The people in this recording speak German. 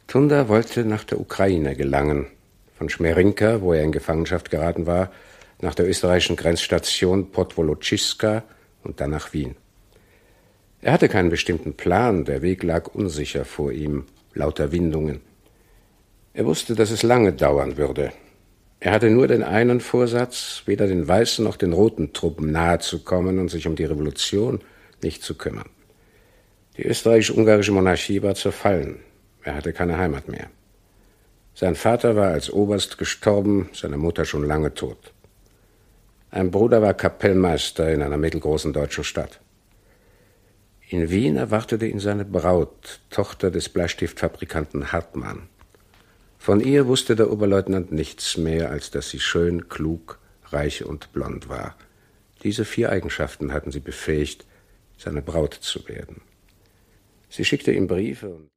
Tunda wollte nach der Ukraine gelangen, von Schmerinka, wo er in Gefangenschaft geraten war, nach der österreichischen Grenzstation Podwoloczyska und dann nach Wien. Er hatte keinen bestimmten Plan, der Weg lag unsicher vor ihm, lauter Windungen. Er wusste, dass es lange dauern würde. Er hatte nur den einen Vorsatz, weder den weißen noch den roten Truppen nahe zu kommen und sich um die Revolution nicht zu kümmern. Die österreichisch-ungarische Monarchie war zerfallen. Er hatte keine Heimat mehr. Sein Vater war als Oberst gestorben, seine Mutter schon lange tot. Ein Bruder war Kapellmeister in einer mittelgroßen deutschen Stadt. In Wien erwartete ihn seine Braut, Tochter des Bleistiftfabrikanten Hartmann. Von ihr wusste der Oberleutnant nichts mehr, als dass sie schön, klug, reich und blond war. Diese 4 Eigenschaften hatten sie befähigt, seine Braut zu werden. Sie schickte ihm Briefe und